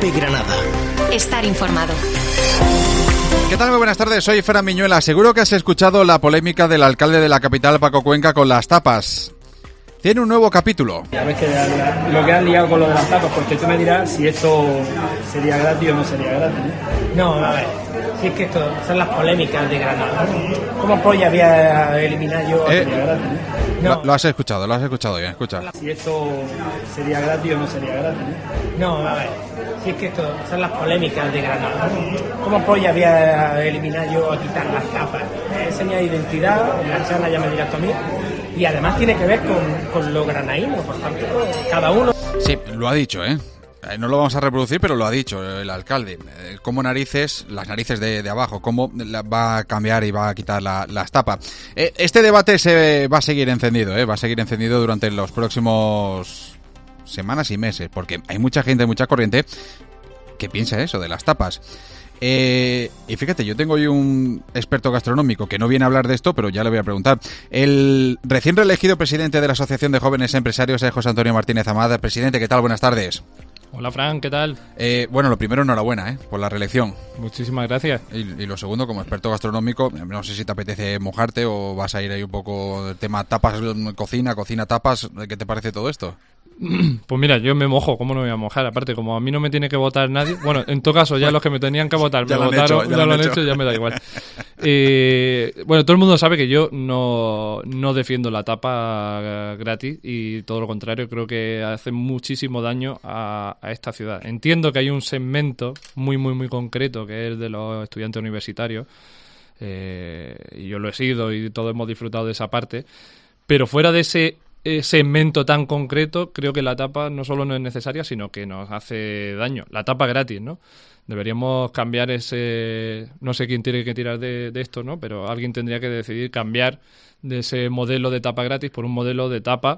Cope Granada. Estar informado. ¿Qué tal? Muy buenas tardes, soy Fran Miñuela. Seguro que has escuchado la polémica del alcalde de la capital, Paco Cuenca, con las tapas. Tiene un nuevo capítulo. A ver, que lo que han liado con lo de las tapas, porque tú me dirás si esto sería gratis o no sería gratis. No, a ver, si es que esto son las polémicas de Granada. ¿Cómo polla había eliminado yo sería gratis? No. Lo has escuchado bien, escucha. Si esto sería gratis o no sería gratis. No, a ver, si es que esto son las polémicas de Granada. ¿Cómo polla había eliminado yo a quitar las tapas? Señal de identidad, la charla ya me dirás tú a mí. Y además tiene que ver con lo granaíno, por tanto, cada uno... Sí, lo ha dicho, ¿eh? No lo vamos a reproducir, pero lo ha dicho el alcalde. Cómo las narices de abajo, cómo va a cambiar y va a quitar las tapas. Este debate se va a seguir encendido, va a seguir encendido durante los próximos semanas y meses, porque hay mucha gente, mucha corriente que piensa eso de las tapas. Y fíjate, yo tengo hoy un experto gastronómico que no viene a hablar de esto, pero ya le voy a preguntar. El recién reelegido presidente de la Asociación de Jóvenes Empresarios es José Antonio Martínez Amada. Presidente, ¿qué tal? Buenas tardes. Hola, Fran, ¿qué tal? Bueno, lo primero, enhorabuena por la reelección. Muchísimas gracias. Y lo segundo, como experto gastronómico, no sé si te apetece mojarte o vas a ir ahí un poco el tema tapas, cocina, tapas. ¿Qué te parece todo esto? Pues mira, yo me mojo, ¿cómo no me voy a mojar? Aparte, como a mí no me tiene que votar nadie, bueno, en todo caso, ya los que me tenían que votar me votaron, ya lo han hecho, ya me da igual. Bueno, todo el mundo sabe que yo no defiendo la tapa gratis y todo lo contrario, creo que hace muchísimo daño a esta ciudad. Entiendo que hay un segmento muy concreto que es el de los estudiantes universitarios, y yo lo he sido y todos hemos disfrutado de esa parte, pero fuera de ese segmento tan concreto, creo que la tapa no solo no es necesaria, sino que nos hace daño. La tapa gratis, ¿no? Deberíamos cambiar ese... No sé quién tiene que tirar de esto, ¿no? Pero alguien tendría que decidir cambiar de ese modelo de tapa gratis por un modelo de tapa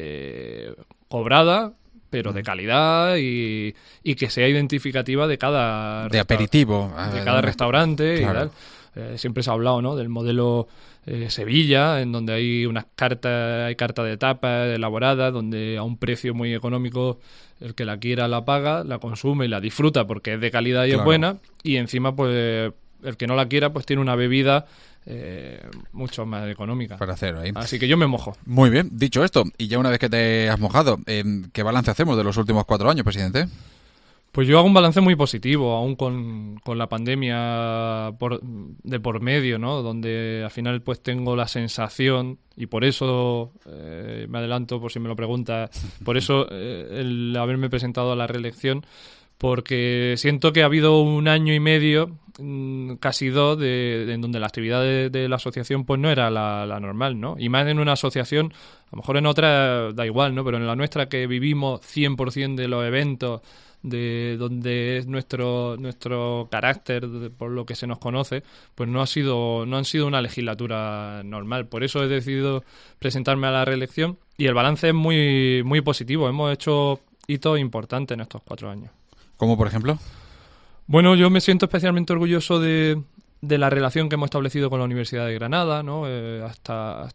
cobrada, pero de calidad y que sea identificativa de cada... De aperitivo. De cada restaurante, claro. Y tal. Siempre se ha hablado, ¿no?, del modelo Sevilla, en donde hay carta de tapas elaboradas, donde a un precio muy económico el que la quiera la paga, la consume y la disfruta porque es de calidad y es buena, y encima pues el que no la quiera pues tiene una bebida mucho más económica. Para hacer ahí. Así que yo me mojo. Muy bien, dicho esto, y ya una vez que te has mojado, ¿qué balance hacemos de los últimos 4 años, presidente? Pues yo hago un balance muy positivo, aún con la pandemia de por medio, ¿no? Donde al final pues tengo la sensación, y por eso me adelanto por si me lo preguntas, por eso el haberme presentado a la reelección, porque siento que ha habido 1 año y medio, casi 2, en donde la actividad de la asociación pues no era la normal, ¿no? Y más en una asociación, a lo mejor en otra da igual, ¿no? Pero en la nuestra, que vivimos 100% de los eventos, de donde es nuestro carácter, por lo que se nos conoce, pues no han sido una legislatura normal. Por eso he decidido presentarme a la reelección y el balance es muy positivo. Hemos hecho hitos importantes en estos 4 años. ¿Cómo, por ejemplo? Bueno, yo me siento especialmente orgulloso de la relación que hemos establecido con la Universidad de Granada, ¿no? Hasta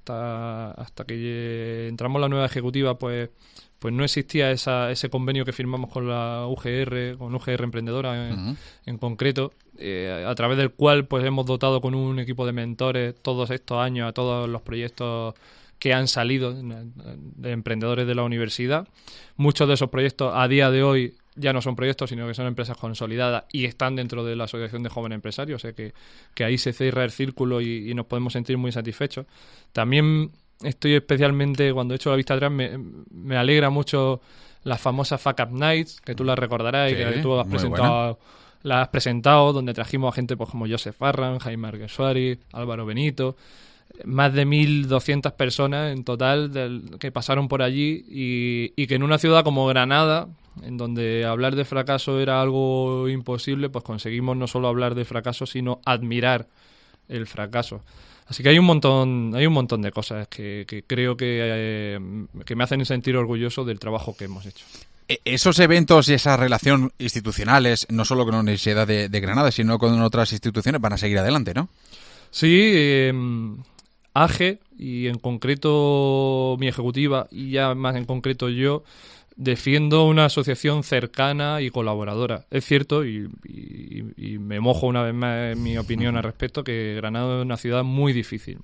que entramos en la nueva ejecutiva, pues no existía ese convenio que firmamos con la UGR, con UGR Emprendedora en concreto, a través del cual pues hemos dotado con un equipo de mentores todos estos años a todos los proyectos que han salido de emprendedores de la universidad. Muchos de esos proyectos a día de hoy ya no son proyectos, sino que son empresas consolidadas y están dentro de la Asociación de Jóvenes Empresarios, o sea que ahí se cierra el círculo y nos podemos sentir muy satisfechos. También estoy especialmente, cuando he hecho la vista atrás, me alegra mucho las famosas Fuck Up Nights, que tú las recordarás, sí, y que tú las has presentado, donde trajimos a gente pues como Joseph Farran, Jaime Arguersuari, Álvaro Benito, más de 1.200 personas en total que pasaron por allí y que en una ciudad como Granada, en donde hablar de fracaso era algo imposible, pues conseguimos no solo hablar de fracaso, sino admirar el fracaso. Así que hay un montón de cosas que creo que me hacen sentir orgulloso del trabajo que hemos hecho. Esos eventos y esa relación institucionales, no solo con la Universidad de Granada, sino con otras instituciones, van a seguir adelante, ¿no? Sí, AGE y en concreto mi ejecutiva y ya más en concreto yo, defiendo una asociación cercana y colaboradora. Es cierto, y me mojo una vez más en mi opinión al respecto, que Granada es una ciudad muy difícil,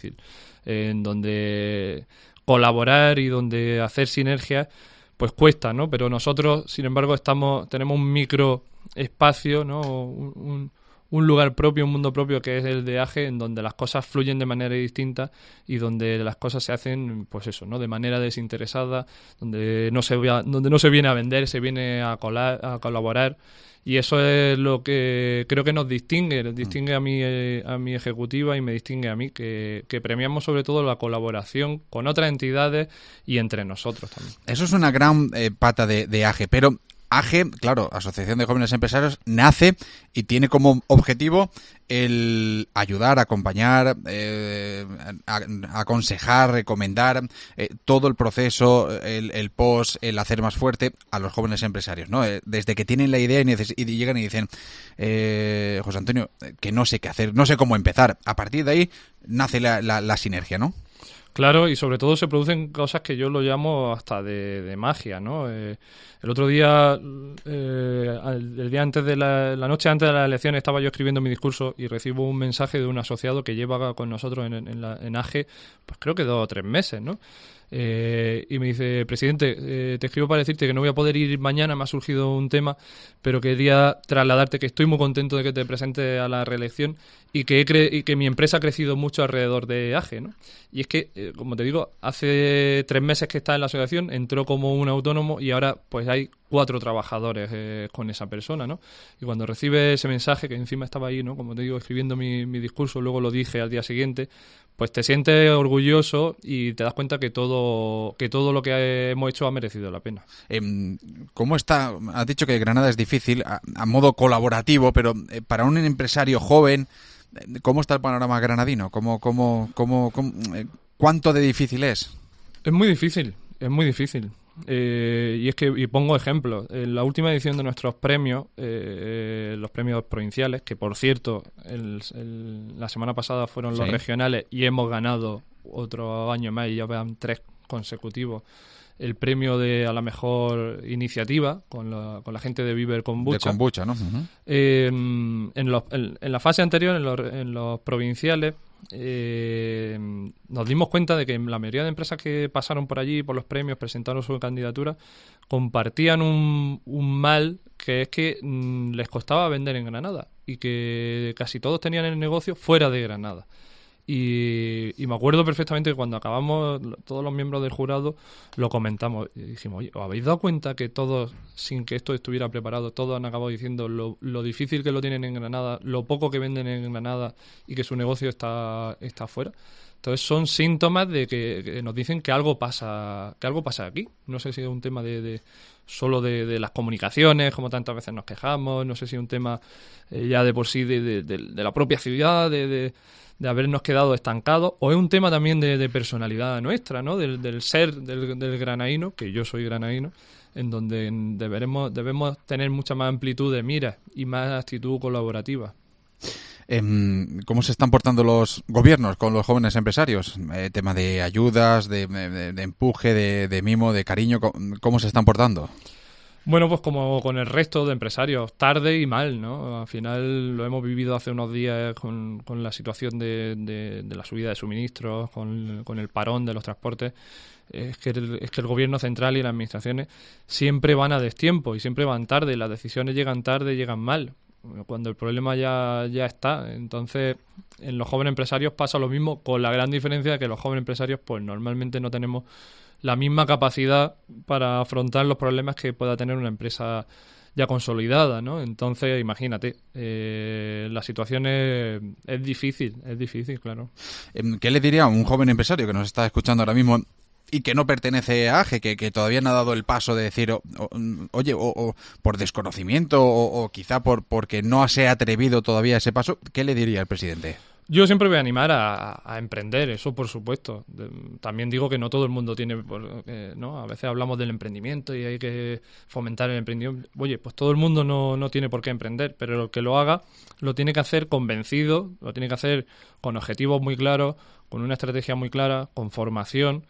en donde colaborar y donde hacer sinergias pues cuesta, ¿no? Pero nosotros, sin embargo, tenemos un micro espacio, ¿no? Un lugar propio, un mundo propio que es el de AGE, en donde las cosas fluyen de manera distinta y donde las cosas se hacen, pues eso, ¿no? De manera desinteresada, donde no se viene a vender, se viene a colaborar. Y eso es lo que creo que nos distingue a mi ejecutiva y me distingue a mí, que premiamos sobre todo la colaboración con otras entidades y entre nosotros también. Eso es una gran pata de AGE, pero AGE, claro, Asociación de Jóvenes Empresarios, nace y tiene como objetivo el ayudar, acompañar, aconsejar, recomendar todo el proceso, el post, el hacer más fuerte a los jóvenes empresarios, ¿no? Desde que tienen la idea y llegan y dicen, José Antonio, que no sé qué hacer, no sé cómo empezar. A partir de ahí nace la sinergia, ¿no? Claro, y sobre todo se producen cosas que yo lo llamo hasta de magia, ¿no? El otro día, el día antes de la noche antes de las elecciones, estaba yo escribiendo mi discurso y recibo un mensaje de un asociado que lleva con nosotros en AGE, pues creo que 2 o 3 meses, ¿no? Y me dice, presidente, te escribo para decirte que no voy a poder ir mañana, me ha surgido un tema, pero quería trasladarte que estoy muy contento de que te presente a la reelección y que mi empresa ha crecido mucho alrededor de AGE, ¿no? Y es que, como te digo, hace 3 meses que está en la asociación, entró como un autónomo y ahora pues hay 4 trabajadores con esa persona, ¿no? Y cuando recibe ese mensaje, que encima estaba ahí, ¿no? Como te digo, escribiendo mi discurso, luego lo dije al día siguiente, pues te sientes orgulloso y te das cuenta que todo lo que hemos hecho ha merecido la pena. ¿Cómo está? Has dicho que Granada es difícil a modo colaborativo, pero para un empresario joven, ¿cómo está el panorama granadino? ¿Cuánto de difícil es? Es muy difícil. Y es que, y pongo ejemplos, en la última edición de nuestros premios, los premios provinciales, que por cierto la semana pasada fueron los regionales y hemos ganado otro año más y ya vean 3 consecutivos, el premio a la mejor iniciativa con la gente de Viver Kombucha. De kombucha, ¿no? Uh-huh. En la fase anterior, en los provinciales, nos dimos cuenta de que la mayoría de empresas que pasaron por allí, por los premios, presentaron su candidatura, compartían un mal, que es que les costaba vender en Granada y que casi todos tenían el negocio fuera de Granada. Y me acuerdo perfectamente que cuando acabamos, todos los miembros del jurado lo comentamos y dijimos, oye, ¿os habéis dado cuenta que todos, sin que esto estuviera preparado, todos han acabado diciendo lo difícil que lo tienen en Granada, lo poco que venden en Granada y que su negocio está fuera? Entonces son síntomas de que nos dicen que algo pasa aquí. No sé si es un tema solo de las comunicaciones, como tantas veces nos quejamos, no sé si es un tema ya de por sí de la propia ciudad, de habernos quedado estancados, o es un tema también de personalidad nuestra, ¿no? Del ser del granaíno, que yo soy granaíno, en donde debemos tener mucha más amplitud de mira y más actitud colaborativa. ¿Cómo se están portando los gobiernos con los jóvenes empresarios? Tema de ayudas, de empuje, de mimo, de cariño, ¿cómo se están portando? Bueno, pues como con el resto de empresarios, tarde y mal, ¿no? Al final lo hemos vivido hace unos días con la situación de la subida de suministros, con el parón de los transportes. Es que el gobierno central y las administraciones siempre van a destiempo y siempre van tarde. Las decisiones llegan tarde, llegan mal, cuando el problema ya está. Entonces, en los jóvenes empresarios pasa lo mismo, con la gran diferencia de que los jóvenes empresarios pues normalmente no tenemos la misma capacidad para afrontar los problemas que pueda tener una empresa ya consolidada, ¿no? Entonces, imagínate, la situación es difícil, claro. ¿Qué le diría a un joven empresario que nos está escuchando ahora mismo y que no pertenece a AGE, que todavía no ha dado el paso de decir, oye, o por desconocimiento o quizá porque no se ha atrevido todavía a ese paso? ¿Qué le diría el presidente? Yo siempre voy a animar a emprender, eso por supuesto. También digo que no todo el mundo tiene, ¿no? A veces hablamos del emprendimiento y hay que fomentar el emprendimiento. Oye, pues todo el mundo no tiene por qué emprender, pero el que lo haga lo tiene que hacer convencido, lo tiene que hacer con objetivos muy claros, con una estrategia muy clara, con formación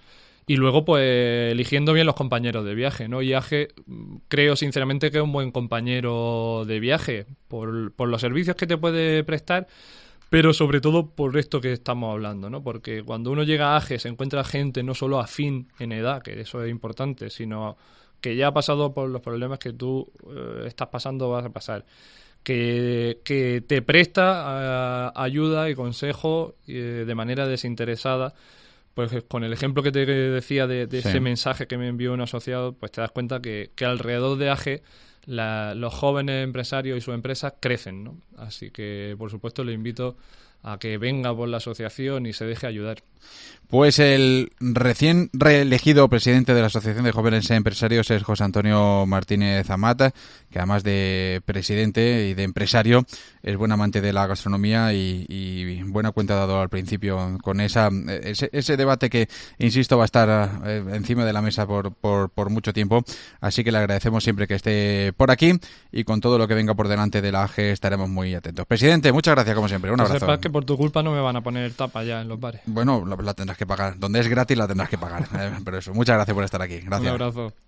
Y luego, pues, eligiendo bien los compañeros de viaje, ¿no? Y AGE, creo sinceramente que es un buen compañero de viaje por los servicios que te puede prestar, pero sobre todo por esto que estamos hablando, ¿no? Porque cuando uno llega a AGE se encuentra gente no solo afín en edad, que eso es importante, sino que ya ha pasado por los problemas que tú estás pasando, vas a pasar. Que te presta ayuda y consejo de manera desinteresada. Pues con el ejemplo que te decía de Sí. ese mensaje que me envió un asociado, pues te das cuenta que alrededor de AGE los jóvenes empresarios y sus empresas crecen, ¿no? Así que, por supuesto, le invito a que venga por la asociación y se deje ayudar. Pues el recién reelegido presidente de la Asociación de Jóvenes Empresarios es José Antonio Martínez Amat, que además de presidente y de empresario es buen amante de la gastronomía y buena cuenta ha dado al principio con ese debate que, insisto, va a estar encima de la mesa por mucho tiempo. Así que le agradecemos siempre que esté por aquí y con todo lo que venga por delante de la AGE estaremos muy atentos. Presidente, muchas gracias como siempre. Un abrazo. Sepas que por tu culpa no me van a poner tapa ya en los bares. Bueno, la tendrás que pagar. Donde es gratis la tendrás que pagar. Pero eso, muchas gracias por estar aquí. Gracias. Un abrazo.